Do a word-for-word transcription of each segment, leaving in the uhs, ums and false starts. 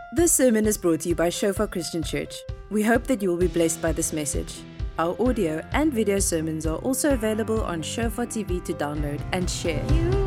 This sermon is brought to you by Shofar Christian Church. We hope that you will be blessed by this message. Our audio and video sermons are also available on Shofar T V to download and share.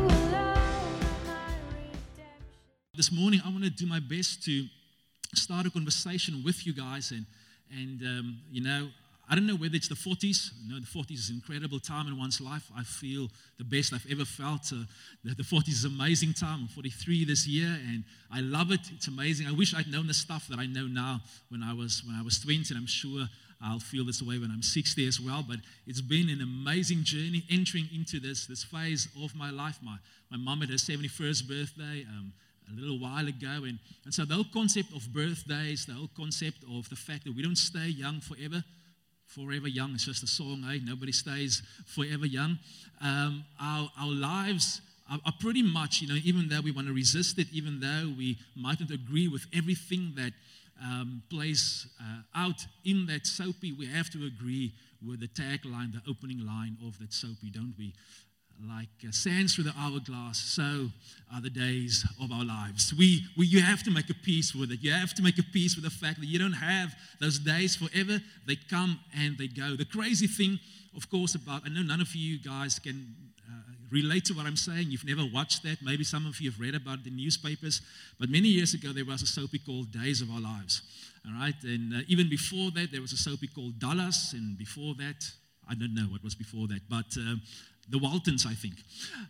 This morning, I want to do my best to start a conversation with you guys, and and um, you know, I don't know whether it's the forties. You know, the forties is an incredible time in one's life. I feel the best I've ever felt. Uh, the, the forties is an amazing time. I'm forty-three this year, and I love it. It's amazing. I wish I'd known the stuff that I know now when I was when I was twenty, and I'm sure I'll feel this way when I'm sixty as well. But it's been an amazing journey entering into this this phase of my life. My my mom had her seventy-first birthday Um, a little while ago, and, and so the whole concept of birthdays, the whole concept of the fact that we don't stay young forever, forever young, it's just a song, eh? Nobody stays forever young. Um, our, our lives are, are pretty much, you know, even though we want to resist it, even though we mightn't agree with everything that um, plays uh, out in that soapy, we have to agree with the tagline, the opening line of that soapy, don't we? Like uh, sands through the hourglass, so are the days of our lives. We, we, you have to make a peace with it. You have to make a peace with the fact that you don't have those days forever. They come and they go. The crazy thing, of course, about, I know none of you guys can uh, relate to what I'm saying. You've never watched that. Maybe some of you have read about it in newspapers. But many years ago, there was a soapy called Days of Our Lives. All right, and uh, even before that, there was a soapy called Dallas, and before that, I don't know what was before that, but uh, the Waltons, I think.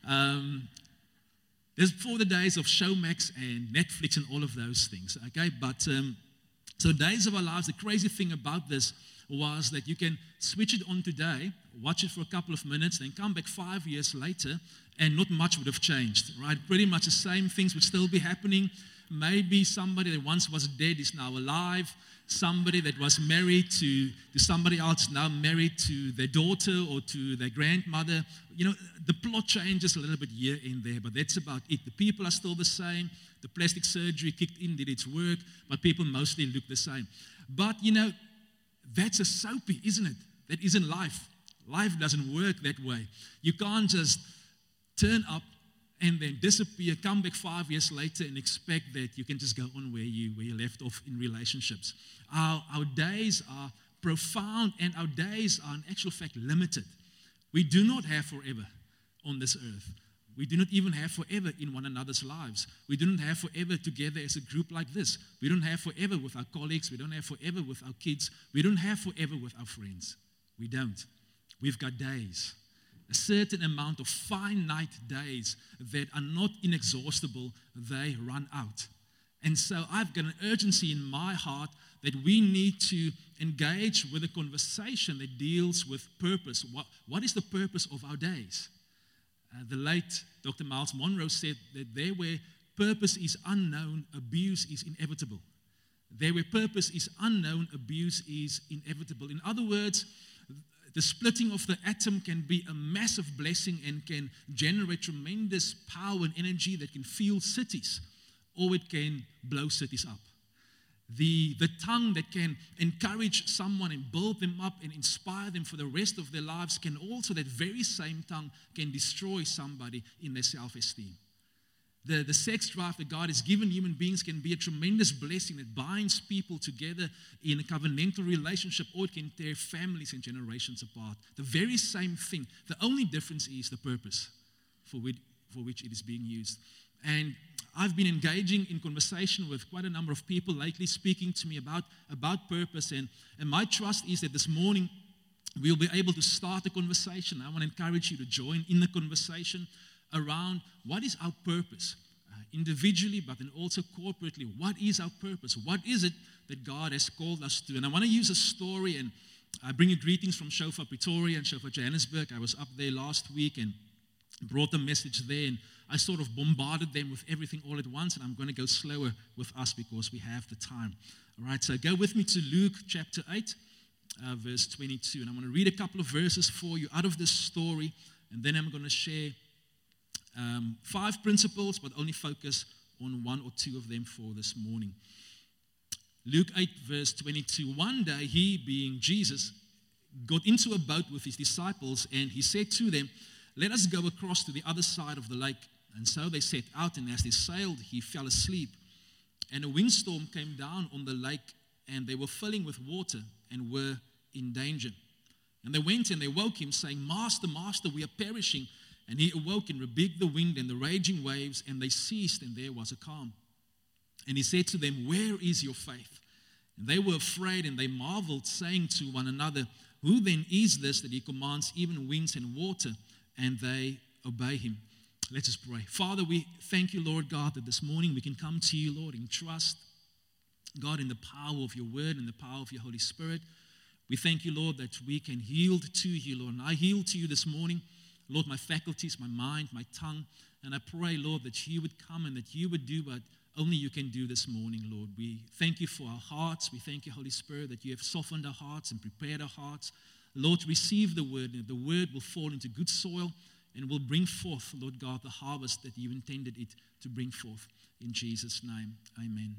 Um, there's before the days of Showmax and Netflix and all of those things, okay? But, um, so Days of Our Lives, the crazy thing about this was that you can switch it on today, watch it for a couple of minutes, then come back five years later, and not much would have changed, right? Pretty much the same things would still be happening. Maybe somebody that once was dead is now alive. Somebody that was married to, to somebody else now married to their daughter or to their grandmother. You know, the plot changes a little bit here and there, but that's about it. The people are still the same. The plastic surgery kicked in, did its work, but people mostly look the same. But, you know, that's a soapy, isn't it? That isn't life. Life doesn't work that way. You can't just turn up and then disappear, come back five years later and expect that you can just go on where you where you left off in relationships. Our, our days are profound, and our days are in actual fact limited. We do not have forever on this earth. We do not even have forever in one another's lives. We do not have forever together as a group like this. We don't have forever with our colleagues. We don't have forever with our kids. We don't have forever with our friends. We don't. We've got days. A certain amount of finite days that are not inexhaustible, they run out. And so I've got an urgency in my heart that we need to engage with a conversation that deals with purpose. What, what is the purpose of our days? Uh, the late Doctor Miles Monroe said that there where purpose is unknown, abuse is inevitable. There where purpose is unknown, abuse is inevitable. In other words, the splitting of the atom can be a massive blessing and can generate tremendous power and energy that can fuel cities, or it can blow cities up. The, the tongue that can encourage someone and build them up and inspire them for the rest of their lives can also, that very same tongue, can destroy somebody in their self-esteem. The, the sex drive that God has given human beings can be a tremendous blessing that binds people together in a covenantal relationship, or it can tear families and generations apart. The very same thing. The only difference is the purpose for which, for which it is being used. And I've been engaging in conversation with quite a number of people lately, speaking to me about, about purpose. And, and my trust is that this morning we'll be able to start a conversation. I want to encourage you to join in the conversation around what is our purpose, uh, individually, but then also corporately. What is our purpose? What is it that God has called us to? And I want to use a story, and I bring you greetings from Shofar Pretoria and Shofar Johannesburg. I was up there last week and brought a message there, and I sort of bombarded them with everything all at once, and I'm going to go slower with us because we have the time. All right, so go with me to Luke chapter eight, uh, verse twenty-two, and I'm going to read a couple of verses for you out of this story, and then I'm going to share Um, five principles, but only focus on one or two of them for this morning. Luke eight, verse twenty-two. One day, he, being Jesus, got into a boat with his disciples, and he said to them, "Let us go across to the other side of the lake." And so they set out, and as they sailed, he fell asleep. and a windstorm came down on the lake, and they were filling with water and were in danger. And they went and they woke him, saying, Master, Master, we are perishing. And he awoke and rebuked the wind and the raging waves, and they ceased, and there was a calm. And he said to them, Where is your faith? And they were afraid, and they marveled, saying to one another, Who then is this that he commands even winds and water, and they obey him? Let us pray. Father, we thank you, Lord God, that this morning we can come to you, Lord, in trust, God, in the power of your word and the power of your Holy Spirit. We thank you, Lord, that we can yield to you, Lord. And I yield to you this morning, Lord, my faculties, my mind, my tongue. And I pray, Lord, that you would come and that you would do what only you can do this morning, Lord. We thank you for our hearts. We thank you, Holy Spirit, that you have softened our hearts and prepared our hearts. Lord, receive the word, and the word will fall into good soil and will bring forth, Lord God, the harvest that you intended it to bring forth. In Jesus' name, amen.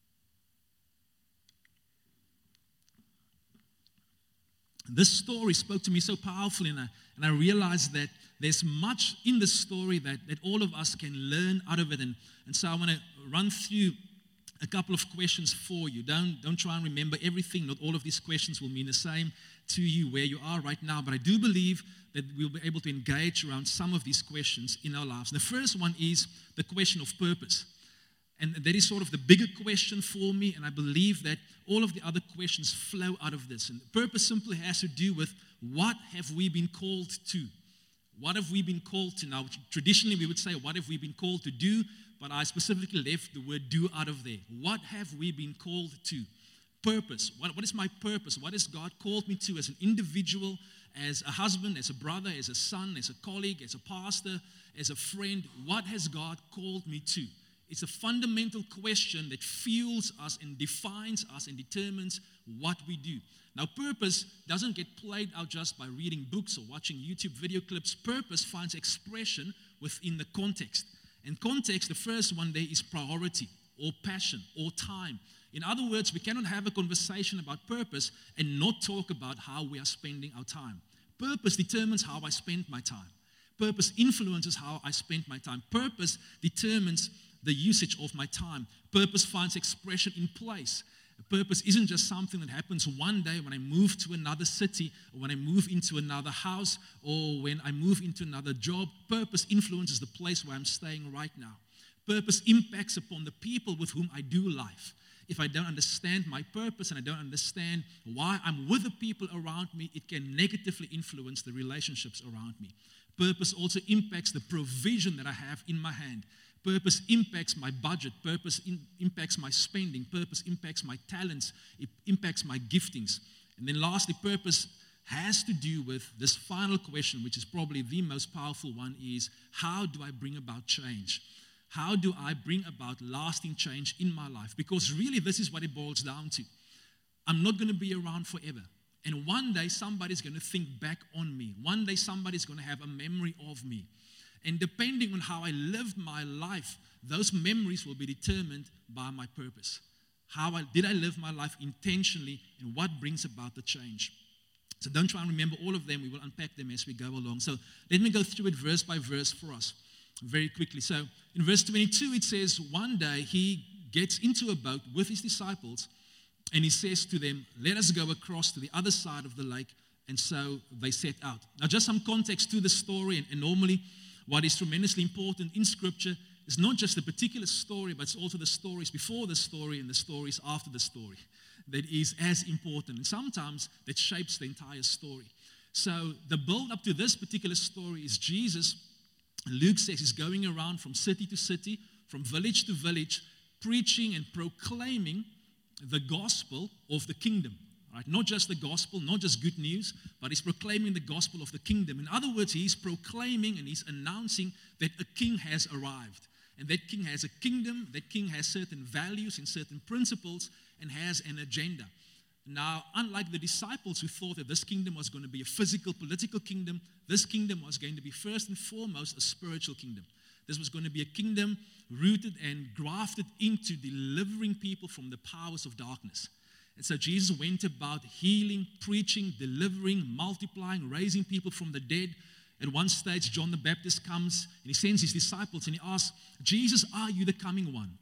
This story spoke to me so powerfully, and I, and I realized that there's much in this story that, that all of us can learn out of it. And, and so I want to run through a couple of questions for you. Don't, don't try and remember everything. Not all of these questions will mean the same to you where you are right now. But I do believe that we'll be able to engage around some of these questions in our lives. And the first one is the question of purpose. And that is sort of the bigger question for me, and I believe that all of the other questions flow out of this. And purpose simply has to do with what have we been called to? What have we been called to? Now, traditionally we would say, what have we been called to do? But I specifically left the word do out of there. What have we been called to? Purpose. What, what is my purpose? What has God called me to as an individual, as a husband, as a brother, as a son, as a colleague, as a pastor, as a friend? What has God called me to? It's a fundamental question that fuels us and defines us and determines what we do. Now, purpose doesn't get played out just by reading books or watching YouTube video clips. Purpose finds expression within the context. And context, the first one there is priority or passion or time. In other words, we cannot have a conversation about purpose and not talk about how we are spending our time. Purpose determines how I spend my time. Purpose influences how I spend my time. Purpose determines the usage of my time. Purpose finds expression in place. Purpose isn't just something that happens one day when I move to another city, or when I move into another house, or when I move into another job. Purpose influences the place where I'm staying right now. Purpose impacts upon the people with whom I do life. If I don't understand my purpose and I don't understand why I'm with the people around me, it can negatively influence the relationships around me. Purpose also impacts the provision that I have in my hand. Purpose impacts my budget. Purpose in, impacts my spending. Purpose impacts my talents. It impacts my giftings. And then lastly, purpose has to do with this final question, which is probably the most powerful one, is how do I bring about change? How do I bring about lasting change in my life? Because really this is what it boils down to. I'm not going to be around forever. And one day somebody's going to think back on me. One day somebody's going to have a memory of me. And depending on how I lived my life, those memories will be determined by my purpose. How I, did I live my life intentionally, and what brings about the change? So don't try and remember all of them. We will unpack them as we go along. So let me go through it verse by verse for us very quickly. So in verse twenty-two, it says, one day he gets into a boat with his disciples, and he says to them, let us go across to the other side of the lake. And so they set out. Now just some context to the story, and, and normally what is tremendously important in Scripture is not just the particular story, but it's also the stories before the story and the stories after the story that is as important. And sometimes that shapes the entire story. So the build up to this particular story is Jesus, Luke says, is going around from city to city, from village to village, preaching and proclaiming the gospel of the kingdom. Right? Not just the gospel, not just good news, but he's proclaiming the gospel of the kingdom. In other words, he's proclaiming and he's announcing that a king has arrived. And that king has a kingdom, that king has certain values and certain principles and has an agenda. Now, unlike the disciples who thought that this kingdom was going to be a physical, political kingdom, this kingdom was going to be first and foremost a spiritual kingdom. This was going to be a kingdom rooted and grafted into delivering people from the powers of darkness. And so Jesus went about healing, preaching, delivering, multiplying, raising people from the dead. At one stage, John the Baptist comes and he sends his disciples and he asks, Jesus, are you the coming one?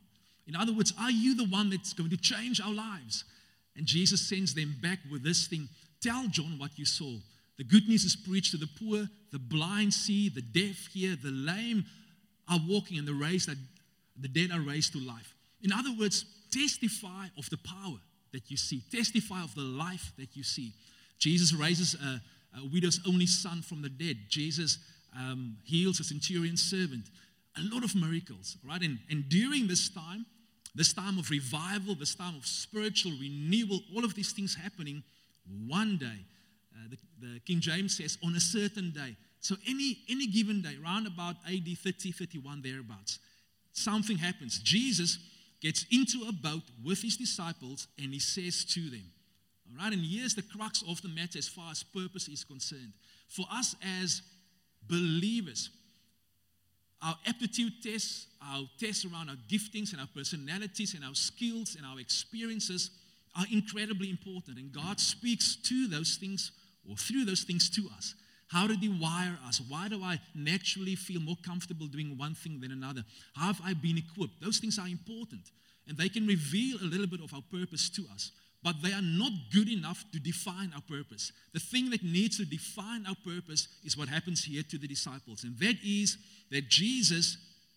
In other words, are you the one that's going to change our lives? And Jesus sends them back with this thing. Tell John what you saw. The good news is preached to the poor, the blind see, the deaf hear, the lame are walking, and the raised are, the dead are raised to life. In other words, testify of the power that you see. Testify of the life that you see. Jesus raises a, a widow's only son from the dead. Jesus um, heals a centurion's servant. A lot of miracles, right? And, and during this time, this time of revival, this time of spiritual renewal, all of these things happening, one day, uh, the, the King James says, on a certain day. So any, any given day, around about A D thirty, thirty-one, thereabouts, something happens. Jesus gets into a boat with his disciples and he says to them, all right, and here's the crux of the matter as far as purpose is concerned. For us as believers, our aptitude tests, our tests around our giftings and our personalities and our skills and our experiences are incredibly important. And God speaks to those things or through those things to us. How did He wire us? Why do I naturally feel more comfortable doing one thing than another? How have I been equipped? Those things are important. And they can reveal a little bit of our purpose to us. But they are not good enough to define our purpose. The thing that needs to define our purpose is what happens here to the disciples. And that is that Jesus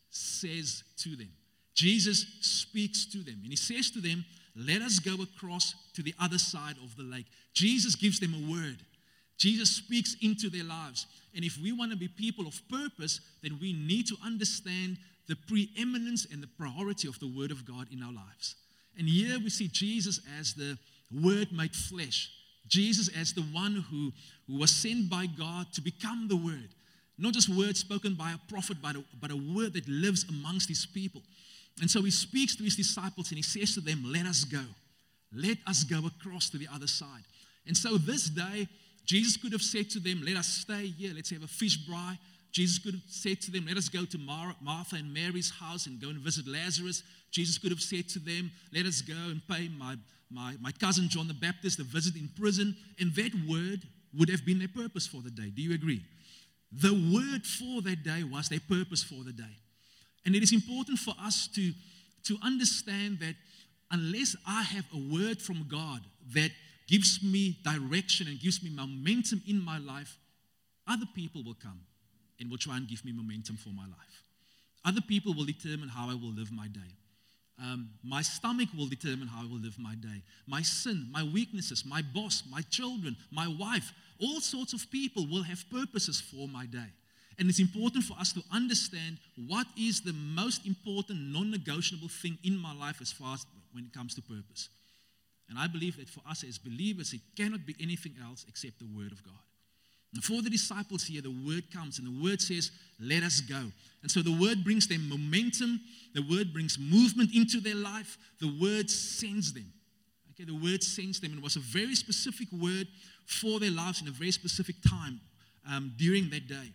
says to them. Jesus speaks to them. And He says to them, let us go across to the other side of the lake. Jesus gives them a word. Jesus speaks into their lives. And if we want to be people of purpose, then we need to understand the preeminence and the priority of the Word of God in our lives. And here we see Jesus as the Word made flesh. Jesus as the one who, who was sent by God to become the Word. Not just words spoken by a prophet, but a, but a word that lives amongst His people. And so He speaks to His disciples and He says to them, let us go. Let us go across to the other side. And so this day, Jesus could have said to them, let us stay here, let's have a fish braai. Jesus could have said to them, let us go to Mar- Martha and Mary's house and go and visit Lazarus. Jesus could have said to them, let us go and pay my, my, my cousin John the Baptist a visit in prison. And that word would have been their purpose for the day. Do you agree? The word for that day was their purpose for the day. And it is important for us to, to understand that unless I have a word from God that gives me direction and gives me momentum in my life, other people will come and will try and give me momentum for my life. Other people will determine how I will live my day. Um, my stomach will determine how I will live my day. My sin, my weaknesses, my boss, my children, my wife, all sorts of people will have purposes for my day. And it's important for us to understand what is the most important non-negotiable thing in my life as far as when it comes to purpose. And I believe that for us as believers, it cannot be anything else except the Word of God. And for the disciples here, the Word comes and the Word says, let us go. And so the Word brings them momentum. The Word brings movement into their life. The Word sends them. Okay, the Word sends them. And it was a very specific word for their lives in a very specific time um, during that day.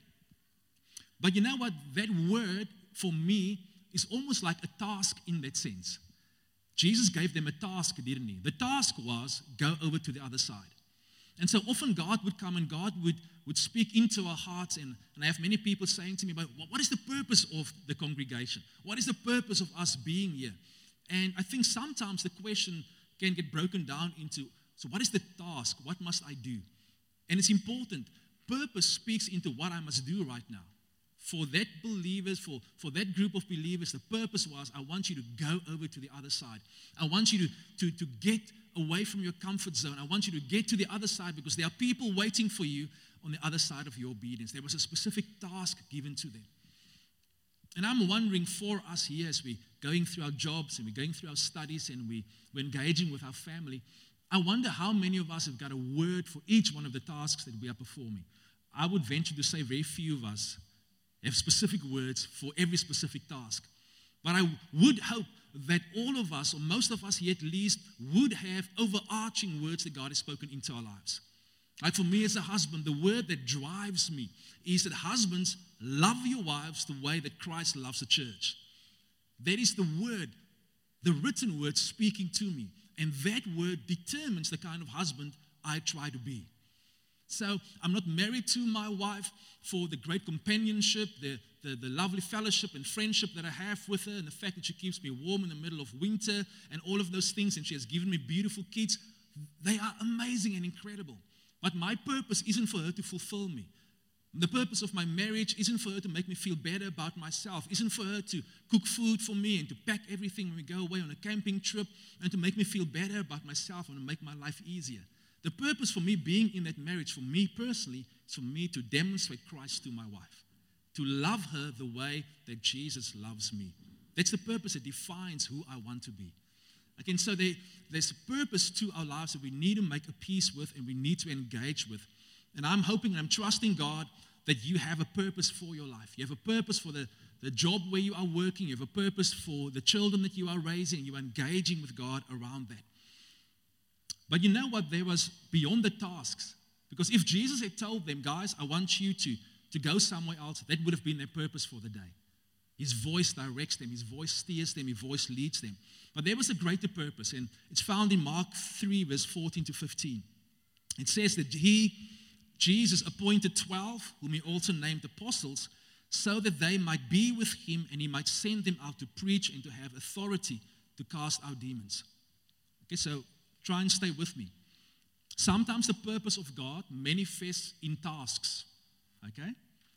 But you know what? That word, for me, is almost like a task in that sense. Jesus gave them a task, didn't He? The task was, go over to the other side. And so often God would come and God would, would speak into our hearts. And, and I have many people saying to me, but what is the purpose of the congregation? What is the purpose of us being here? And I think sometimes the question can get broken down into, so what is the task? What must I do? And it's important. Purpose speaks into what I must do right now. For that believers, for, for that group of believers, the purpose was, I want you to go over to the other side. I want you to, to, to get away from your comfort zone. I want you to get to the other side because there are people waiting for you on the other side of your obedience. There was a specific task given to them. And I'm wondering for us here as we're going through our jobs and we're going through our studies and we, we're engaging with our family, I wonder how many of us have got a word for each one of the tasks that we are performing. I would venture to say very few of us have specific words for every specific task. But I would hope that all of us, or most of us here at least, would have overarching words that God has spoken into our lives. Like for me as a husband, the word that drives me is that husbands, love your wives the way that Christ loves the church. That is the word, the written word speaking to me. And that word determines the kind of husband I try to be. So I'm not married to my wife for the great companionship, the, the, the lovely fellowship and friendship that I have with her, and the fact that she keeps me warm in the middle of winter, and all of those things, and she has given me beautiful kids, they are amazing and incredible. But my purpose isn't for her to fulfill me. The purpose of my marriage isn't for her to make me feel better about myself, isn't for her to cook food for me and to pack everything when we go away on a camping trip and to make me feel better about myself and to make my life easier. The purpose for me being in that marriage, for me personally, is for me to demonstrate Christ to my wife, to love her the way that Jesus loves me. That's the purpose that defines who I want to be. Again, so there, there's a purpose to our lives that we need to make a peace with and we need to engage with. And I'm hoping and I'm trusting God that you have a purpose for your life. You have a purpose for the, the job where you are working. You have a purpose for the children that you are raising. You are engaging with God around that. But you know what? There was beyond the tasks. Because if Jesus had told them, guys, I want you to, to go somewhere else, that would have been their purpose for the day. His voice directs them. His voice steers them. His voice leads them. But there was a greater purpose. And it's found in Mark three, verse fourteen to fifteen. It says that he, Jesus, appointed twelve, whom he also named apostles, so that they might be with him and he might send them out to preach and to have authority to cast out demons. Okay, so try and stay with me. Sometimes the purpose of God manifests in tasks. Okay?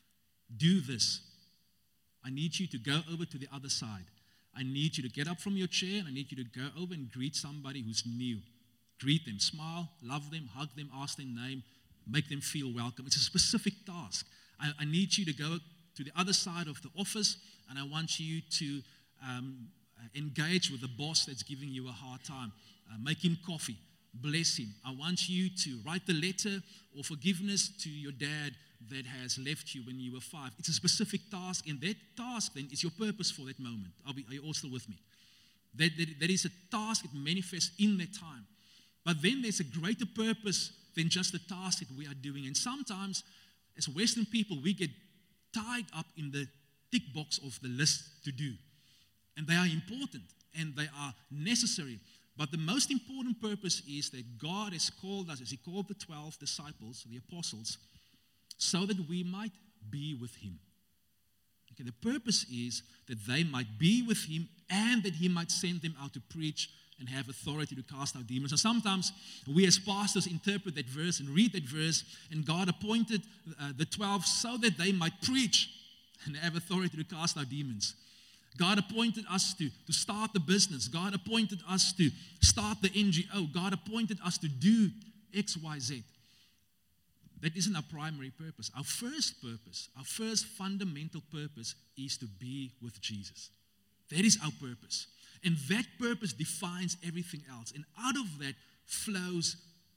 Do this. I need you to go over to the other side. I need you to get up from your chair and I need you to go over and greet somebody who's new. Greet them, smile, love them, hug them, ask their name, make them feel welcome. It's a specific task. I, I need you to go to the other side of the office and I want you to um, engage with the boss that's giving you a hard time. Uh, make him coffee. Bless him. I want you to write the letter or forgiveness to your dad that has left you when you were five. It's a specific task, and that task then is your purpose for that moment. Are, we, are you all still with me? That, that, that is a task that manifests in that time. But then there's a greater purpose than just the task that we are doing. And sometimes, as Western people, we get tied up in the tick box of the list to do. And they are important, and they are necessary. But the most important purpose is that God has called us, as he called the twelve disciples, the apostles, so that we might be with him. Okay, the purpose is that they might be with him and that he might send them out to preach and have authority to cast out demons. And sometimes we as pastors interpret that verse and read that verse, and God appointed uh, the twelve so that they might preach and have authority to cast out demons. God appointed us to, to start the business. God appointed us to start the N G O. God appointed us to do X, Y, Z. That isn't our primary purpose. Our first purpose, our first fundamental purpose is to be with Jesus. That is our purpose. And that purpose defines everything else. And out of that flows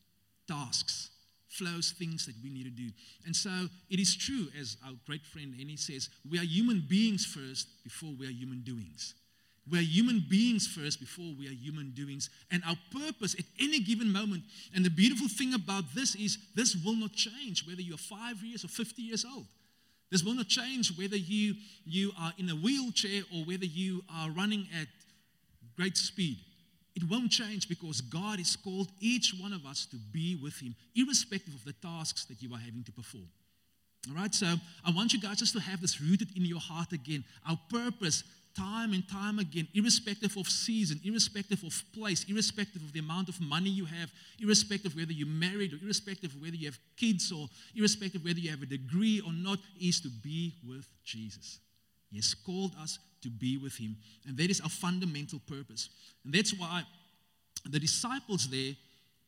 tasks, flows things that we need to do. And so it is true, as our great friend Henny says, we are human beings first before we are human doings. We are human beings first before we are human doings. And our purpose at any given moment, and the beautiful thing about this is this will not change whether you are five years or fifty years old. This will not change whether you, you are in a wheelchair or whether you are running at great speed. It won't change because God has called each one of us to be with him, irrespective of the tasks that you are having to perform. All right, so I want you guys just to have this rooted in your heart again. Our purpose, time and time again, irrespective of season, irrespective of place, irrespective of the amount of money you have, irrespective of whether you're married or irrespective of whether you have kids or irrespective of whether you have a degree or not, is to be with Jesus. He has called us to be with him. And that is our fundamental purpose. And that's why the disciples there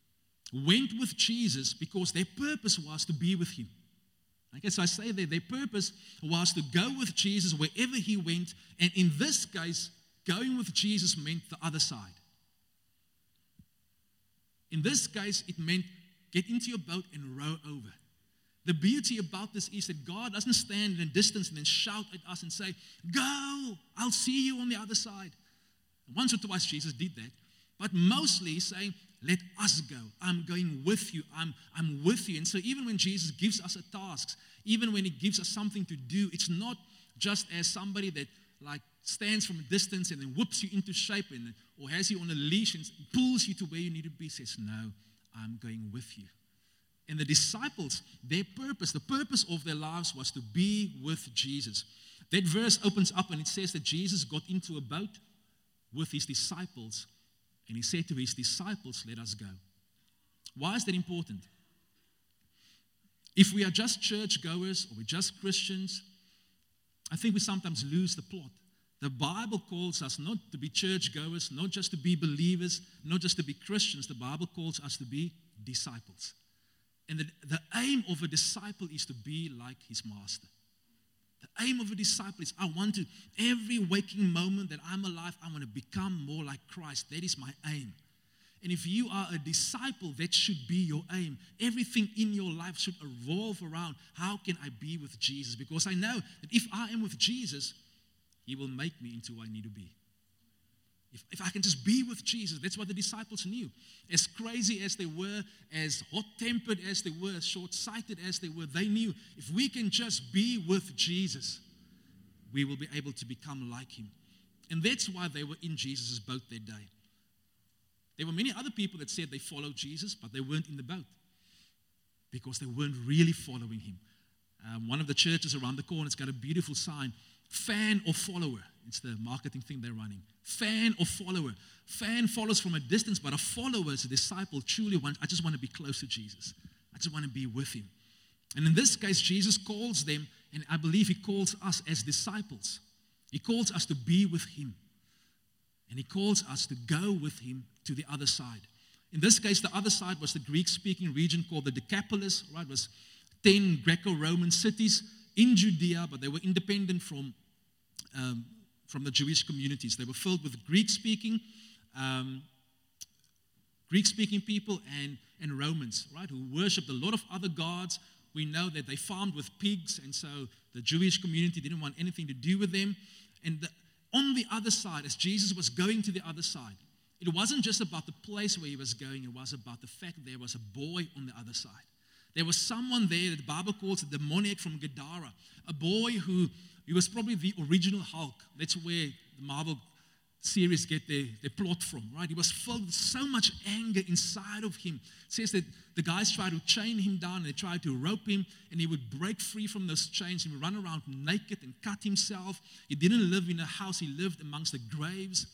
went with Jesus, because their purpose was to be with him. Okay, so I say that their purpose was to go with Jesus wherever he went. And in this case, going with Jesus meant the other side. In this case, it meant get into your boat and row over. The beauty about this is that God doesn't stand in a distance and then shout at us and say, go, I'll see you on the other side. Once or twice Jesus did that. But mostly he's saying, let us go. I'm going with you. I'm, I'm with you. And so even when Jesus gives us a task, even when he gives us something to do, it's not just as somebody that like stands from a distance and then whips you into shape and, or has you on a leash and pulls you to where you need to be. Says, no, I'm going with you. And the disciples, their purpose, the purpose of their lives was to be with Jesus. That verse opens up and it says that Jesus got into a boat with his disciples and he said to his disciples, let us go. Why is that important? If we are just churchgoers or we're just Christians, I think we sometimes lose the plot. The Bible calls us not to be churchgoers, not just to be believers, not just to be Christians. The Bible calls us to be disciples. And the, the aim of a disciple is to be like his master. The aim of a disciple is I want to, every waking moment that I'm alive, I want to become more like Christ. That is my aim. And if you are a disciple, that should be your aim. Everything in your life should revolve around, how can I be with Jesus? Because I know that if I am with Jesus, he will make me into who I need to be. If, if I can just be with Jesus, that's what the disciples knew. As crazy as they were, as hot-tempered as they were, as short-sighted as they were, they knew if we can just be with Jesus, we will be able to become like him. And that's why they were in Jesus' boat that day. There were many other people that said they followed Jesus, but they weren't in the boat because they weren't really following him. Um, one of the churches around the corner has got a beautiful sign, fan or follower. It's the marketing thing they're running. Fan or follower. Fan follows from a distance, but a follower is a disciple truly wants, I just want to be close to Jesus. I just want to be with him. And in this case, Jesus calls them, and I believe he calls us as disciples. He calls us to be with him. And he calls us to go with him to the other side. In this case, the other side was the Greek-speaking region called the Decapolis, right? It was ten Greco-Roman cities in Judea, but they were independent from, um, from the Jewish communities. They were filled with Greek-speaking, um, Greek-speaking people and, and Romans, right? Who worshipped a lot of other gods. We know that they farmed with pigs, and so the Jewish community didn't want anything to do with them. And the, on the other side, as Jesus was going to the other side, it wasn't just about the place where he was going, it was about the fact that there was a boy on the other side. There was someone there that the Bible calls a demoniac from Gadara, a boy who he was probably the original Hulk. That's where the Marvel series get their, their plot from, right? He was filled with so much anger inside of him. It says that the guys tried to chain him down and they tried to rope him, and he would break free from those chains and run around naked and cut himself. He didn't live in a house, he lived amongst the graves.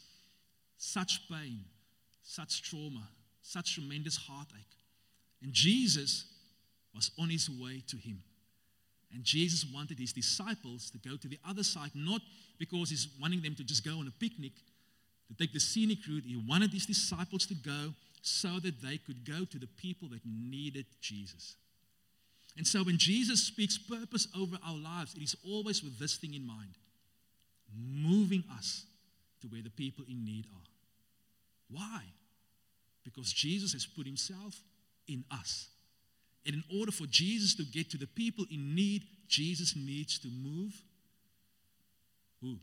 Such pain, such trauma, such tremendous heartache. And Jesus was on his way to him. And Jesus wanted his disciples to go to the other side, not because he's wanting them to just go on a picnic, to take the scenic route. He wanted his disciples to go so that they could go to the people that needed Jesus. And so when Jesus speaks purpose over our lives, it is always with this thing in mind, moving us to where the people in need are. Why? Because Jesus has put himself in us. And in order for Jesus to get to the people in need, Jesus needs to move. Who?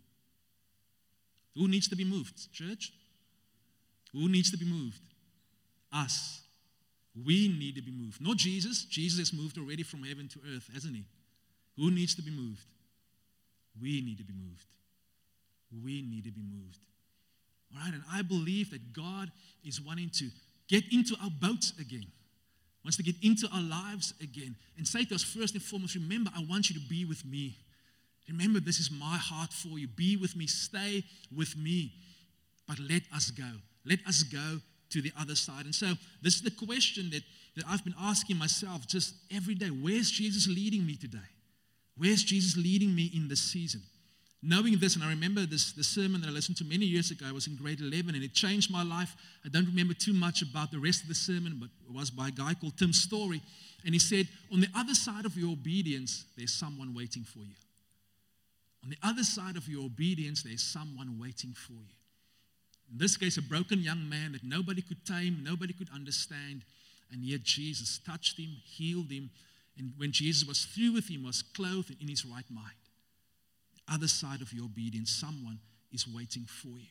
Who needs to be moved? Church? Who needs to be moved? Us. We need to be moved. Not Jesus. Jesus has moved already from heaven to earth, hasn't he? Who needs to be moved? We need to be moved. We need to be moved. All right, and I believe that God is wanting to get into our boats again. Wants to get into our lives again and say to us first and foremost, remember, I want you to be with me. Remember, this is my heart for you. Be with me. Stay with me. But let us go. Let us go to the other side. And so this is the question that, that I've been asking myself just every day. Where's Jesus leading me today? Where's Jesus leading me in this season? Knowing this, and I remember this, this sermon that I listened to many years ago. I was in grade eleven, and it changed my life. I don't remember too much about the rest of the sermon, but it was by a guy called Tim Story. And he said, on the other side of your obedience, there's someone waiting for you. On the other side of your obedience, there's someone waiting for you. In this case, a broken young man that nobody could tame, nobody could understand, and yet Jesus touched him, healed him, and when Jesus was through with him, was clothed in his right mind. Other side of your obedience, someone is waiting for you.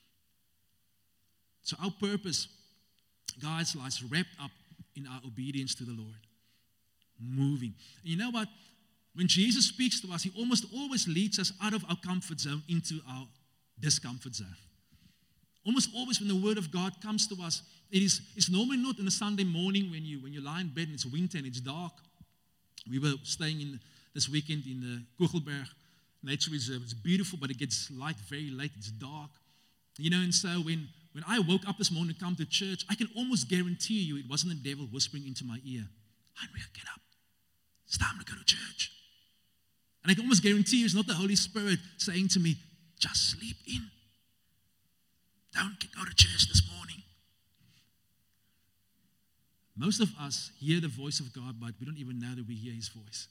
So our purpose, guys, lies wrapped up in our obedience to the Lord. Moving. And you know what? When Jesus speaks to us, he almost always leads us out of our comfort zone into our discomfort zone. Almost always when the word of God comes to us, it is it's normally not on a Sunday morning when you when you lie in bed and it's winter and it's dark. We were staying in this weekend in the Kugelberg. nature reserve. It's beautiful, but it gets light very late. It's dark. You know, and so when, when I woke up this morning to come to church, I can almost guarantee you it wasn't the devil whispering into my ear, Andrea, get up. It's time to go to church. And I can almost guarantee you it's not the Holy Spirit saying to me, just sleep in. Don't go to church this morning. Most of us hear the voice of God, but we don't even know that we hear His voice.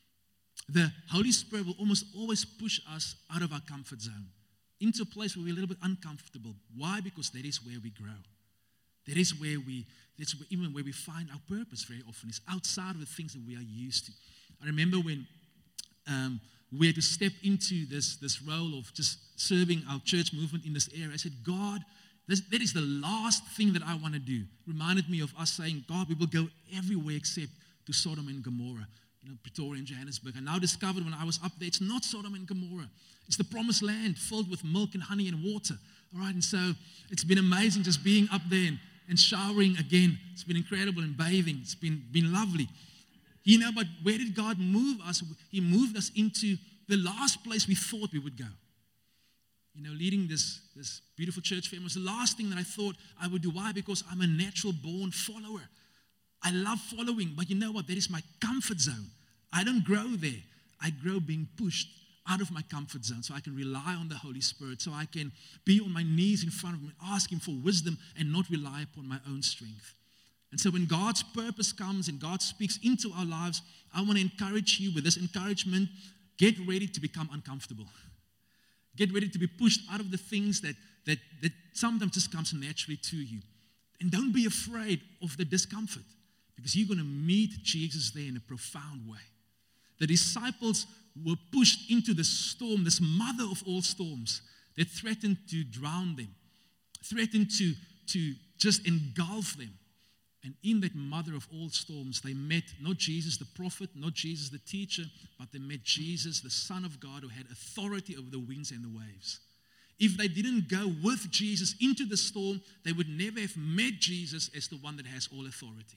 The Holy Spirit will almost always push us out of our comfort zone into a place where we're a little bit uncomfortable. Why? Because that is where we grow. That is where we, that's where, even where we find our purpose very often. It's outside of the things that we are used to. I remember when um, we had to step into this, this role of just serving our church movement in this area. I said, God, this, that is the last thing that I want to do. Reminded me of us saying, God, we will go everywhere except to Sodom and Gomorrah. You know, Pretoria and Johannesburg. I now discovered when I was up there, it's not Sodom and Gomorrah. It's the promised land filled with milk and honey and water. All right, and so it's been amazing just being up there and, and showering again. It's been incredible, and bathing. It's been, been lovely. You know, but where did God move us? He moved us into the last place we thought we would go. You know, leading this, this beautiful church family was the last thing that I thought I would do. Why? Because I'm a natural born follower. I love following, but you know what? That is my comfort zone. I don't grow there. I grow being pushed out of my comfort zone so I can rely on the Holy Spirit, so I can be on my knees in front of Him and ask Him for wisdom and not rely upon my own strength. And so when God's purpose comes and God speaks into our lives, I want to encourage you with this encouragement, get ready to become uncomfortable. Get ready to be pushed out of the things that, that, that sometimes just comes naturally to you. And don't be afraid of the discomfort, because you're going to meet Jesus there in a profound way. The disciples were pushed into the storm, this mother of all storms, that threatened to drown them, threatened to, to just engulf them. And in that mother of all storms, they met not Jesus the prophet, not Jesus the teacher, but they met Jesus, the Son of God, who had authority over the winds and the waves. If they didn't go with Jesus into the storm, they would never have met Jesus as the one that has all authority.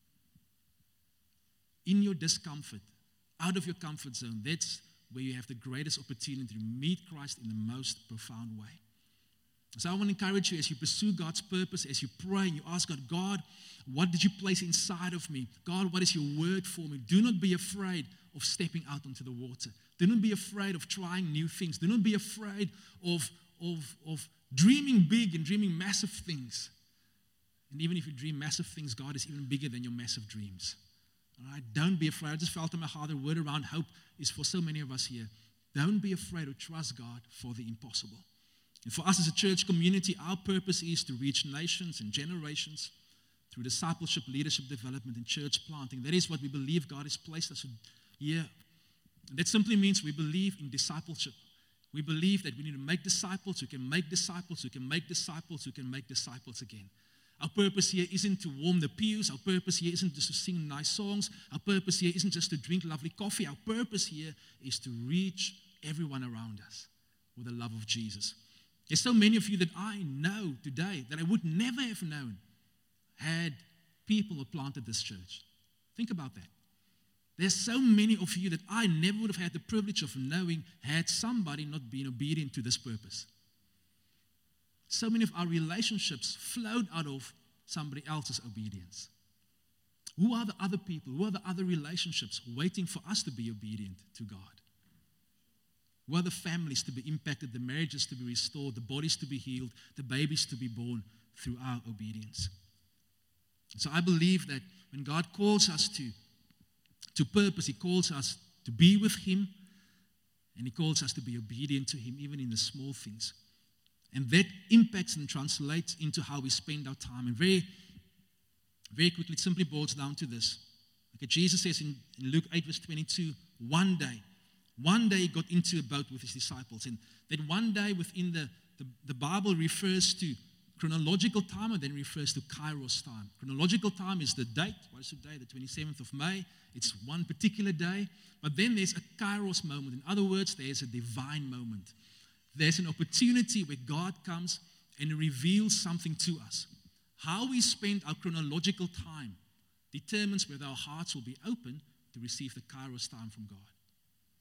In your discomfort, out of your comfort zone, that's where you have the greatest opportunity to meet Christ in the most profound way. So I want to encourage you as you pursue God's purpose, as you pray and you ask God, God, what did you place inside of me? God, what is your word for me? Do not be afraid of stepping out onto the water. Do not be afraid of trying new things. Do not be afraid of, of, of dreaming big and dreaming massive things. And even if you dream massive things, God is even bigger than your massive dreams. All right? Don't be afraid. I just felt in my heart the word around hope is for so many of us here. Don't be afraid or trust God for the impossible. And for us as a church community, our purpose is to reach nations and generations through discipleship, leadership development, and church planting. That is what we believe God has placed us here. And that simply means we believe in discipleship. We believe that we need to make disciples who can make disciples, who can make disciples, who can make disciples again. Our purpose here isn't to warm the pews. Our purpose here isn't just to sing nice songs. Our purpose here isn't just to drink lovely coffee. Our purpose here is to reach everyone around us with the love of Jesus. There's so many of you that I know today that I would never have known had people who planted this church. Think about that. There's so many of you that I never would have had the privilege of knowing had somebody not been obedient to this purpose. So many of our relationships flowed out of somebody else's obedience. Who are the other people? Who are the other relationships waiting for us to be obedient to God? Who are the families to be impacted, the marriages to be restored, the bodies to be healed, the babies to be born through our obedience? So I believe that when God calls us to, to purpose, He calls us to be with Him, and He calls us to be obedient to Him, even in the small things. And that impacts and translates into how we spend our time. And very, very quickly, it simply boils down to this. Okay, Jesus says in, in Luke eight, verse twenty-two, one day, one day He got into a boat with His disciples. And that one day within the, the, the Bible refers to chronological time and then refers to Kairos time. Chronological time is the date. What is the day? The twenty-seventh of May. It's one particular day. But then there's a Kairos moment. In other words, there's a divine moment. There's an opportunity where God comes and reveals something to us. How we spend our chronological time determines whether our hearts will be open to receive the Kairos time from God.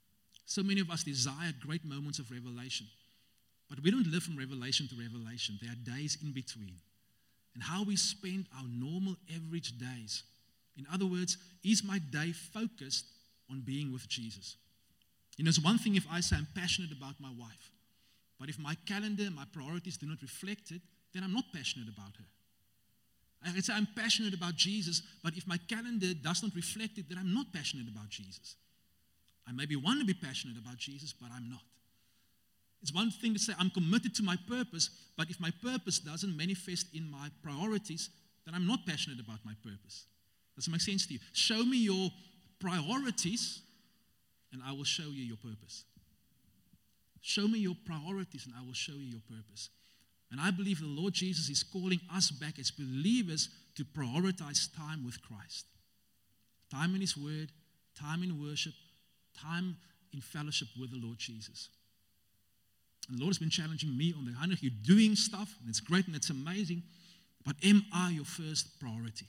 So many of us desire great moments of revelation. But we don't live from revelation to revelation. There are days in between. And how we spend our normal, average days. In other words, is my day focused on being with Jesus? You know, it's one thing if I say I'm passionate about my wife. But if my calendar, my priorities do not reflect it, then I'm not passionate about her. I can say I'm passionate about Jesus, but if my calendar does not reflect it, then I'm not passionate about Jesus. I maybe want to be passionate about Jesus, but I'm not. It's one thing to say I'm committed to my purpose, but if my purpose doesn't manifest in my priorities, then I'm not passionate about my purpose. Does it make sense to you? Show me your priorities, and I will show you your purpose. Show me your priorities, and I will show you your purpose. And I believe the Lord Jesus is calling us back as believers to prioritize time with Christ. Time in His Word, time in worship, time in fellowship with the Lord Jesus. And the Lord has been challenging me on that. I know you're doing stuff, and it's great and it's amazing, but am I your first priority?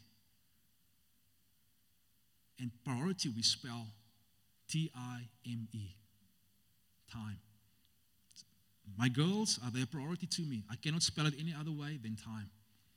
And priority we spell T I M E, time. My girls, are they a priority to me? I cannot spell it any other way than time.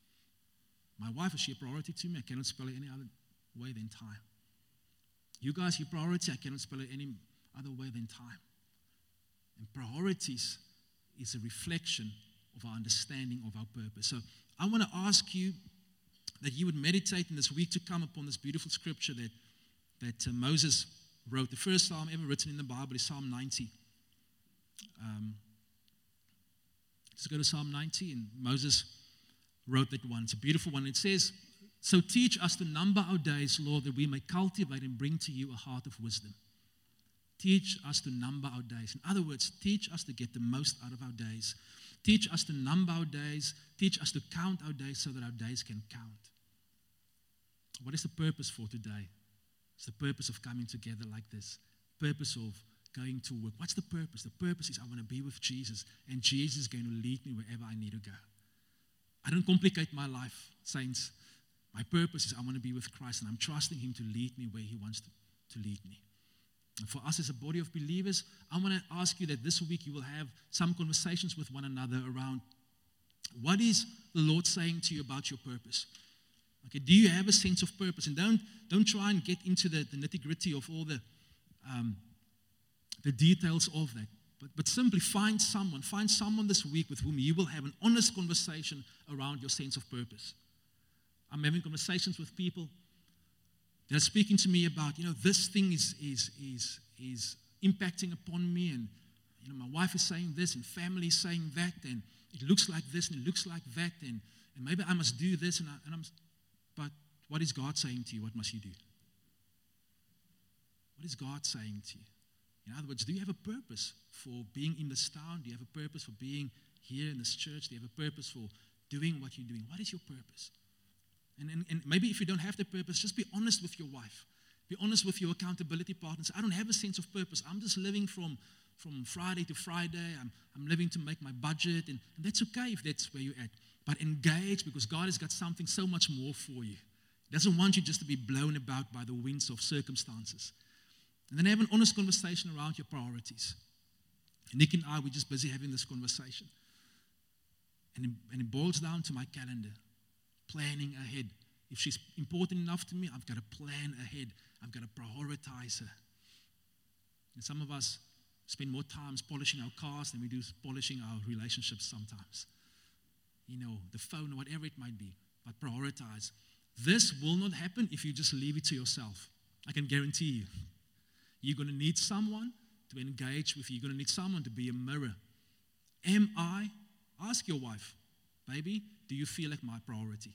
My wife, is she a priority to me? I cannot spell it any other way than time. You guys, your priority, I cannot spell it any other way than time. And priorities is a reflection of our understanding of our purpose. So I want to ask you that you would meditate in this week to come upon this beautiful scripture that, that uh, Moses wrote. The first psalm ever written in the Bible is Psalm ninety. Um, let's go to Psalm ninety, and Moses wrote that one. It's a beautiful one. It says, "So teach us to number our days, Lord, that we may cultivate and bring to you a heart of wisdom." Teach us to number our days. In other words, teach us to get the most out of our days. Teach us to number our days. Teach us to count our days so that our days can count. What is the purpose for today? It's the purpose of coming together like this. Purpose of going to work. What's the purpose? The purpose is I want to be with Jesus, and Jesus is going to lead me wherever I need to go. I don't complicate my life, saints. My purpose is I want to be with Christ, and I'm trusting Him to lead me where He wants to, to lead me. And for us as a body of believers, I want to ask you that this week you will have some conversations with one another around what is the Lord saying to you about your purpose? Okay, do you have a sense of purpose? And don't, don't try and get into the, the nitty-gritty of all the, um, the details of that. But, but simply find someone, find someone this week with whom you will have an honest conversation around your sense of purpose. I'm having conversations with people. They're speaking to me about, you know, this thing is is is is impacting upon me, and you know, my wife is saying this, and family is saying that, and it looks like this, and it looks like that, and, and maybe I must do this, and, I, and I'm. But what is God saying to you? What must you do? What is God saying to you? In other words, do you have a purpose for being in this town? Do you have a purpose for being here in this church? Do you have a purpose for doing what you're doing? What is your purpose? And, and, and maybe if you don't have the purpose, just be honest with your wife. Be honest with your accountability partners. I don't have a sense of purpose. I'm just living from, from Friday to Friday. I'm, I'm living to make my budget. And, and that's okay if that's where you're at. But engage, because God has got something so much more for you. He doesn't want you just to be blown about by the winds of circumstances. And then have an honest conversation around your priorities. And Nick and I, we're just busy having this conversation. And it, and it boils down to my calendar. Planning ahead. If she's important enough to me, I've got to plan ahead. I've got to prioritize her. And some of us spend more time polishing our cars than we do polishing our relationships sometimes. You know, the phone, whatever it might be. But prioritize. This will not happen if you just leave it to yourself. I can guarantee you. You're going to need someone to engage with you. You're going to need someone to be a mirror. Am I? Ask your wife. Baby, do you feel like my priority?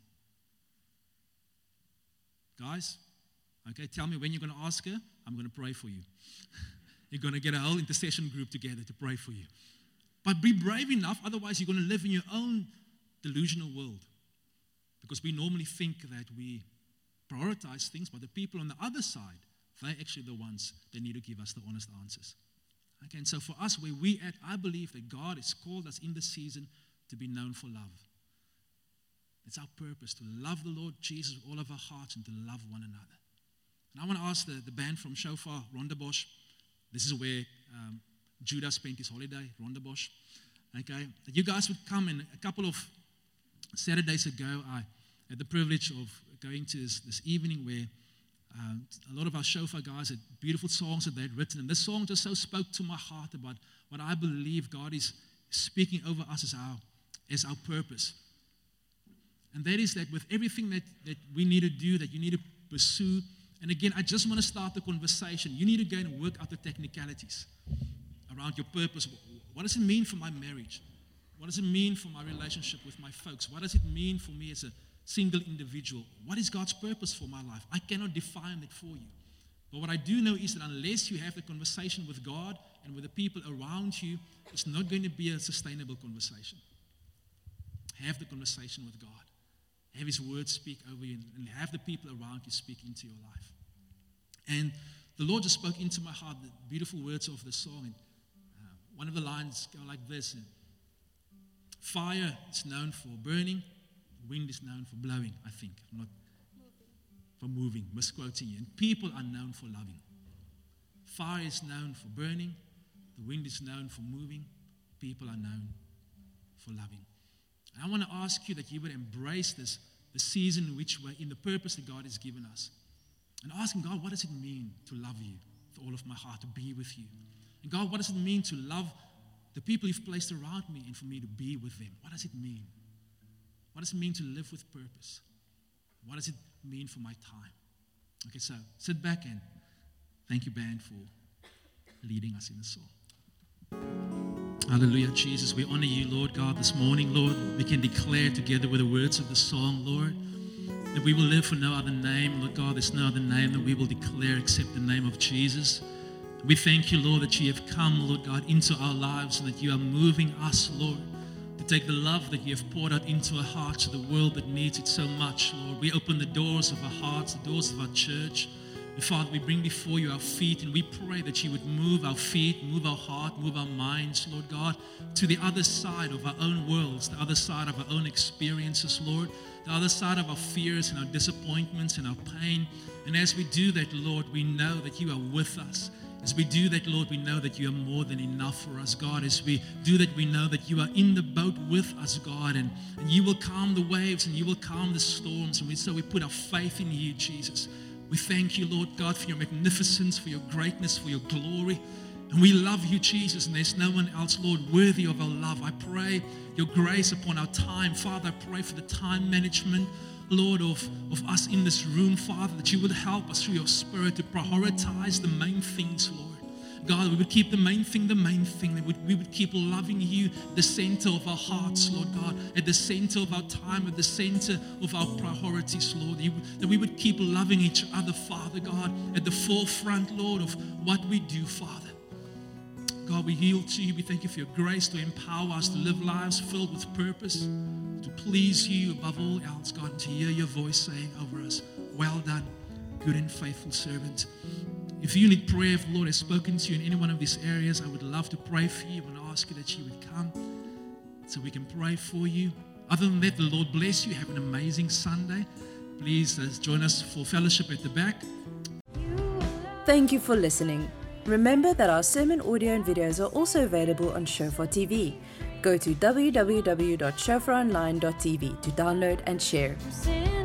Guys, okay, tell me when you're going to ask her. I'm going to pray for you. You're going to get a whole intercession group together to pray for you. But be brave enough, otherwise you're going to live in your own delusional world. Because we normally think that we prioritize things, but the people on the other side, they're actually the ones that need to give us the honest answers. Okay, and so for us, where we at, I believe that God has called us in this season to be known for love. It's our purpose to love the Lord Jesus with all of our hearts and to love one another. And I want to ask the, the band from Shofar, Rondebosch, This is where um, Judah spent his holiday, Rondebosch. Okay, that you guys would come. And a couple of Saturdays ago, I had the privilege of going to this, this evening where um, a lot of our shofar guys had beautiful songs that they had written. And this song just so spoke to my heart about what I believe God is speaking over us as our, as our purpose. And that is that with everything that, that we need to do, that you need to pursue. And again, I just want to start the conversation. You need to go and work out the technicalities around your purpose. What does it mean for my marriage? What does it mean for my relationship with my folks? What does it mean for me as a single individual? What is God's purpose for my life? I cannot define it for you. But what I do know is that unless you have the conversation with God and with the people around you, it's not going to be a sustainable conversation. Have the conversation with God. Have His word speak over you, and have the people around you speak into your life. And the Lord just spoke into my heart the beautiful words of the song. And uh, one of the lines go like this: fire is known for burning, wind is known for blowing, I think, not for moving, misquoting you. And people are known for loving. Fire is known for burning, the wind is known for moving, people are known for loving. And I want to ask you that you would embrace this, the season in which we're in, the purpose that God has given us. And asking God, what does it mean to love you with all of my heart, to be with you? And God, what does it mean to love the people you've placed around me and for me to be with them? What does it mean? What does it mean to live with purpose? What does it mean for my time? Okay, so sit back and thank you, band, for leading us in the song. Hallelujah, Jesus. We honor you, Lord God, this morning, Lord. We can declare together with the words of the song, Lord, that we will live for no other name. Lord God, there's no other name that we will declare except the name of Jesus. We thank you, Lord, that you have come, Lord God, into our lives and that you are moving us, Lord, to take the love that you have poured out into our hearts to the world that needs it so much, Lord. We open the doors of our hearts, the doors of our church. And Father, we bring before you our feet, and we pray that you would move our feet, move our heart, move our minds, Lord God, to the other side of our own worlds, the other side of our own experiences, Lord, the other side of our fears and our disappointments and our pain. And as we do that, Lord, we know that you are with us. As we do that, Lord, we know that you are more than enough for us, God. As we do that, we know that you are in the boat with us, God, and, and you will calm the waves and you will calm the storms. And we, so we put our faith in you, Jesus. We thank you, Lord God, for your magnificence, for your greatness, for your glory. And we love you, Jesus, and there's no one else, Lord, worthy of our love. I pray your grace upon our time. Father, I pray for the time management, Lord, of, of us in this room, Father, that you would help us through your Spirit to prioritize the main things, Lord. God, we would keep the main thing the main thing. That we, we would keep loving you at the center of our hearts, Lord God, at the center of our time, at the center of our priorities, Lord. You, that we would keep loving each other, Father God, at the forefront, Lord, of what we do, Father. God, we yield to you. We thank you for your grace to empower us to live lives filled with purpose, to please you above all else, God, and to hear your voice saying over us, well done, good and faithful servant. If you need prayer, if the Lord has spoken to you in any one of these areas, I would love to pray for you. I want to ask you that you would come so we can pray for you. Other than that, the Lord bless you. Have an amazing Sunday. Please uh, join us for fellowship at the back. Thank you for listening. Remember that our sermon audio and videos are also available on Shofar T V. Go to w w w dot shofar online dot t v to download and share.